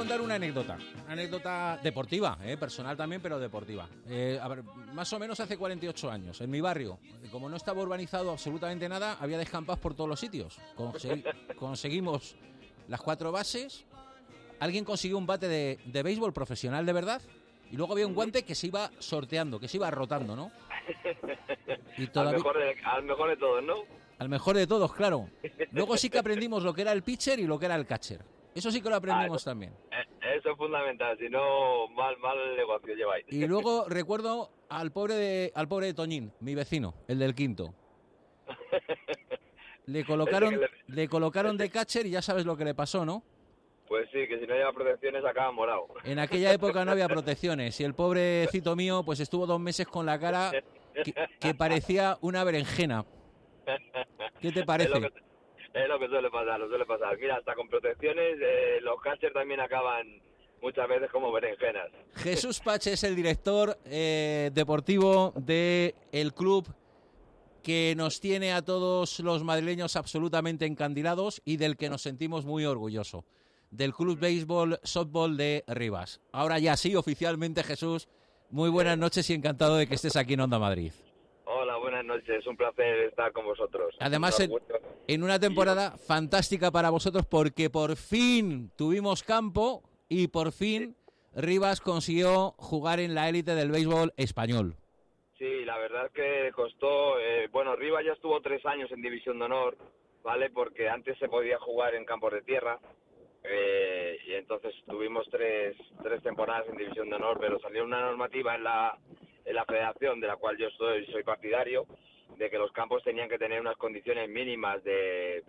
contar una anécdota deportiva, personal también, pero deportiva. A ver, más o menos hace 48 años, en mi barrio, como no estaba urbanizado absolutamente nada, había descampados por todos los sitios. Conseguimos las 4 bases, alguien consiguió un bate de béisbol profesional de verdad, y luego había un guante que se iba sorteando, que se iba rotando, ¿no? Y todavía... al mejor de todos, ¿no? Al mejor de todos, claro. Luego sí que aprendimos lo que era el pitcher y lo que era el catcher. Eso sí que lo aprendimos también. Eso es fundamental, si no, mal negocio lleváis. Y luego recuerdo al pobre de Toñín, mi vecino, el del quinto. Le colocaron de catcher y ya sabes lo que le pasó, ¿no? Pues sí, que si no lleva protecciones acaba morado. En aquella época no había protecciones y el pobrecito mío pues estuvo 2 meses con la cara que parecía una berenjena. ¿Qué te parece? Es lo que suele pasar. Mira, hasta con protecciones los catchers también acaban muchas veces como berenjenas. Jesús Pache es el director deportivo del club que nos tiene a todos los madrileños absolutamente encandilados y del que nos sentimos muy orgullosos, del Club Béisbol Softball de Rivas. Ahora ya sí, oficialmente, Jesús, muy buenas noches y encantado de que estés aquí en Onda Madrid. Hola, buenas noches, es un placer estar con vosotros. Además, en una temporada fantástica para vosotros porque por fin tuvimos campo y por fin Rivas consiguió jugar en la élite del béisbol español. Sí, la verdad es que costó... Rivas ya estuvo 3 años en División de Honor, ¿vale? Porque antes se podía jugar en campos de tierra y entonces tuvimos tres temporadas en División de Honor, pero salió una normativa en la federación, de la cual yo soy partidario, de que los campos tenían que tener unas condiciones mínimas de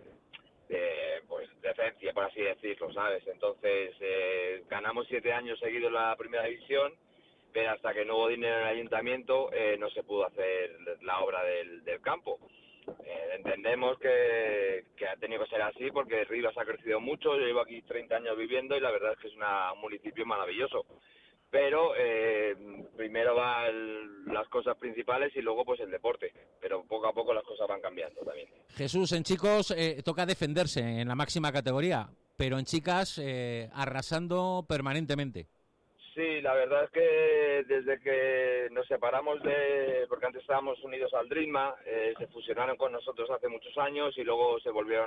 decencia, por así decirlo, ¿sabes? Entonces ganamos 7 años seguidos la primera división, pero hasta que no hubo dinero en el ayuntamiento no se pudo hacer la obra del campo. Entendemos que ha tenido que ser así porque Rivas ha crecido mucho, yo llevo aquí 30 años viviendo y la verdad es que es un municipio maravilloso. Pero primero van las cosas principales y luego pues el deporte, pero poco a poco las cosas van cambiando también. Jesús, en chicos toca defenderse en la máxima categoría, pero en chicas arrasando permanentemente. Sí, la verdad es que desde que nos separamos porque antes estábamos unidos al Dreamma, se fusionaron con nosotros hace muchos años y luego se volvieron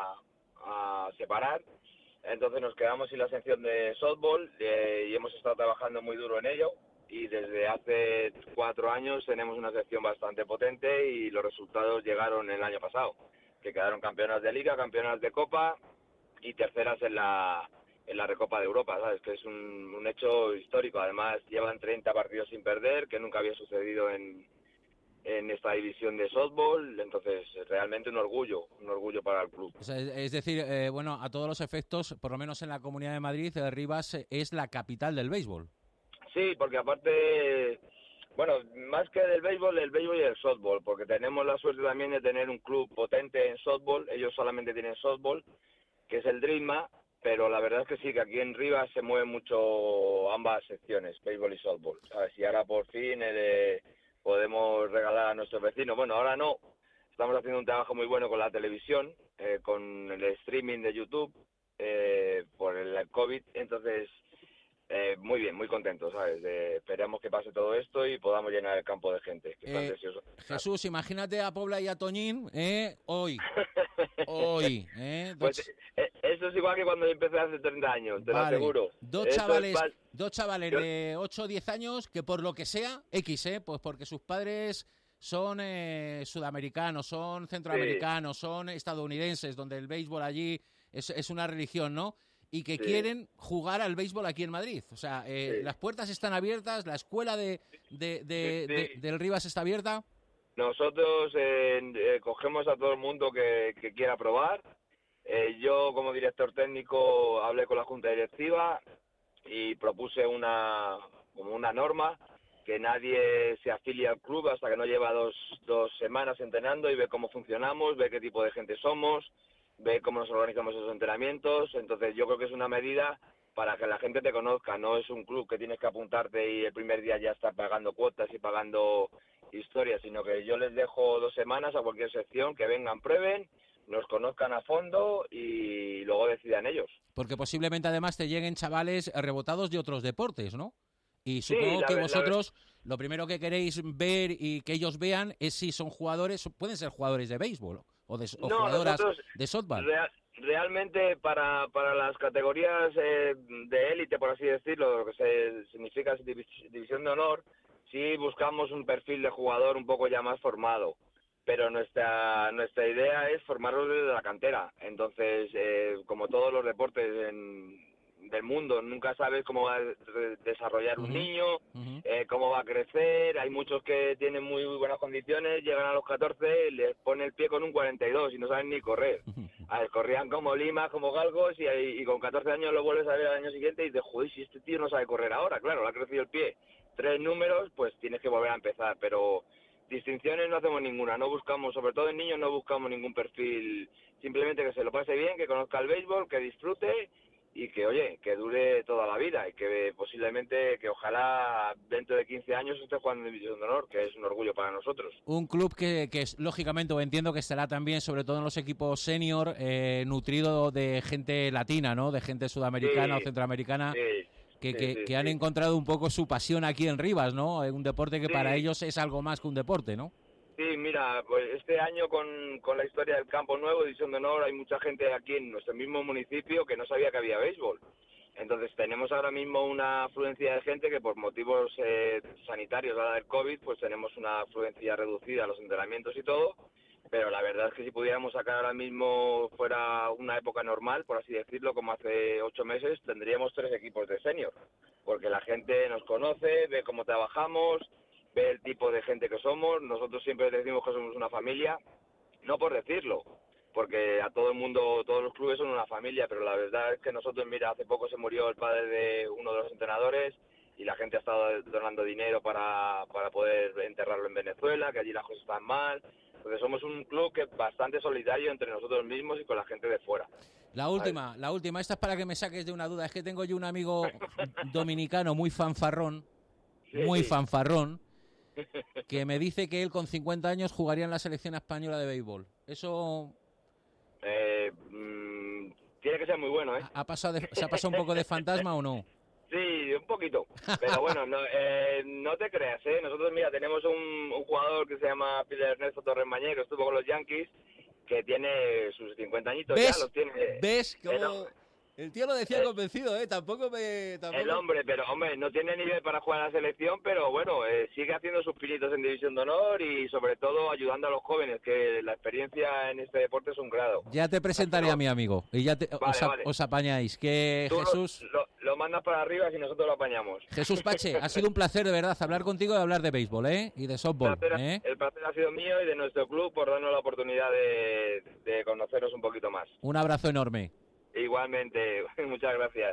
a separar. Entonces nos quedamos sin la sección de softball y hemos estado trabajando muy duro en ello y desde hace 4 años tenemos una sección bastante potente y los resultados llegaron el año pasado, que quedaron campeonas de liga, campeonas de copa y terceras en la Recopa de Europa, ¿sabes? Que es un hecho histórico. Además llevan 30 partidos sin perder, que nunca había sucedido en esta división de softball, entonces realmente un orgullo para el club. O sea, es decir, a todos los efectos, por lo menos en la Comunidad de Madrid, Rivas es la capital del béisbol. Sí, porque aparte, más que del béisbol, el béisbol y el softball, porque tenemos la suerte también de tener un club potente en softball, ellos solamente tienen softball, que es el Dreamma, pero la verdad es que sí, que aquí en Rivas se mueven mucho ambas secciones, béisbol y softball, ¿sabes? Y ahora por fin podemos regalar a nuestros vecinos. Bueno, ahora no, estamos haciendo un trabajo muy bueno con la televisión, con el streaming de YouTube, por el COVID, entonces muy bien, muy contentos, ¿sabes? Esperamos que pase todo esto y podamos llenar el campo de gente. Jesús, imagínate a Pobla y a Toñín hoy. Pues eso es igual que cuando empecé hace 30 años, te lo aseguro. Dos chavales de 8 o 10 años que por lo que sea, pues porque sus padres son sudamericanos, son centroamericanos, son estadounidenses, donde el béisbol allí es una religión, ¿no? Y que quieren jugar al béisbol aquí en Madrid. O sea, las puertas están abiertas, la escuela del Rivas está abierta. Nosotros cogemos a todo el mundo que quiera probar. Yo, como director técnico, hablé con la Junta Directiva y propuse una norma que nadie se afilie al club hasta que no lleva dos semanas entrenando y ve cómo funcionamos, ve qué tipo de gente somos, ve cómo nos organizamos esos entrenamientos. Entonces yo creo que es una medida para que la gente te conozca. No es un club que tienes que apuntarte y el primer día ya estar pagando cuotas y pagando historias, sino que yo les dejo 2 semanas a cualquier sección, que vengan, prueben, nos conozcan a fondo y luego decidan ellos. Porque posiblemente además te lleguen chavales rebotados de otros deportes, ¿no? Y Sí, supongo que vosotros lo primero que queréis ver y que ellos vean es si son jugadores, pueden ser jugadores de béisbol o jugadoras de softball. Realmente para las categorías de élite, por así decirlo, lo que significa división de honor, sí buscamos un perfil de jugador un poco ya más formado. Pero nuestra idea es formarlos desde la cantera. Entonces, como todos los deportes del mundo, nunca sabes cómo va a desarrollar un niño, cómo va a crecer. Hay muchos que tienen muy buenas condiciones, llegan a los 14, les pone el pie con un 42 y no saben ni correr. Corrían como limas, como galgos, y con 14 años lo vuelves a ver al año siguiente y dices, joder, si este tío no sabe correr ahora, claro, le ha crecido el pie 3 números, pues tienes que volver a empezar, pero distinciones no hacemos ninguna, no buscamos, sobre todo en niños, no buscamos ningún perfil, simplemente que se lo pase bien, que conozca el béisbol, que disfrute y que, oye, que dure toda la vida y que posiblemente, que ojalá dentro de 15 años esté jugando en División de Honor, que es un orgullo para nosotros. Un club que lógicamente, entiendo que estará también, sobre todo en los equipos senior, nutrido de gente latina, ¿no? De gente sudamericana o centroamericana. Sí. Que han encontrado un poco su pasión aquí en Rivas, ¿no? Un deporte que para ellos es algo más que un deporte, ¿no? Sí, mira, pues este año con la historia del Campo Nuevo, División de Honor, hay mucha gente aquí en nuestro mismo municipio que no sabía que había béisbol. Entonces tenemos ahora mismo una afluencia de gente que por motivos sanitarios, ahora del COVID, pues tenemos una afluencia reducida a los entrenamientos y todo. Pero la verdad es que si pudiéramos sacar ahora mismo, fuera una época normal, por así decirlo, como hace 8 meses, tendríamos 3 equipos de senior, porque la gente nos conoce, ve cómo trabajamos, ve el tipo de gente que somos. Nosotros siempre decimos que somos una familia, no por decirlo, porque a todo el mundo, todos los clubes son una familia, pero la verdad es que nosotros, mira, hace poco se murió el padre de uno de los entrenadores y la gente ha estado donando dinero para poder enterrarlo en Venezuela, que allí las cosas están mal. Porque somos un club que es bastante solidario entre nosotros mismos y con la gente de fuera. La última, esta es para que me saques de una duda. Es que tengo yo un amigo dominicano muy fanfarrón, que me dice que él con 50 años jugaría en la selección española de béisbol. Eso... tiene que ser muy bueno, ¿eh? ¿Se ha pasado un poco de fantasma o no? Sí, un poquito, pero bueno, no te creas, ¿eh? Nosotros, mira, tenemos un jugador que se llama Peter Ernesto Torres Mañé, que estuvo con los Yankees, que tiene sus 50 añitos. ¿Ves? Ya los tiene. ¿Ves? Como... El tío lo decía convencido, ¿eh? Tampoco... El hombre, pero hombre, no tiene nivel para jugar a la selección, pero bueno, sigue haciendo sus pinitos en División de Honor y sobre todo ayudando a los jóvenes, que la experiencia en este deporte es un grado. Ya te presentaré a mi amigo y ya os apañáis. Que tú Jesús... Lo mandas para arriba y nosotros lo apañamos. Jesús Pache, ha sido un placer de verdad hablar contigo y hablar de béisbol, ¿eh? Y de softball, ¿eh? El placer ha sido mío y de nuestro club por darnos la oportunidad de conoceros un poquito más. Un abrazo enorme. Igualmente, muchas gracias.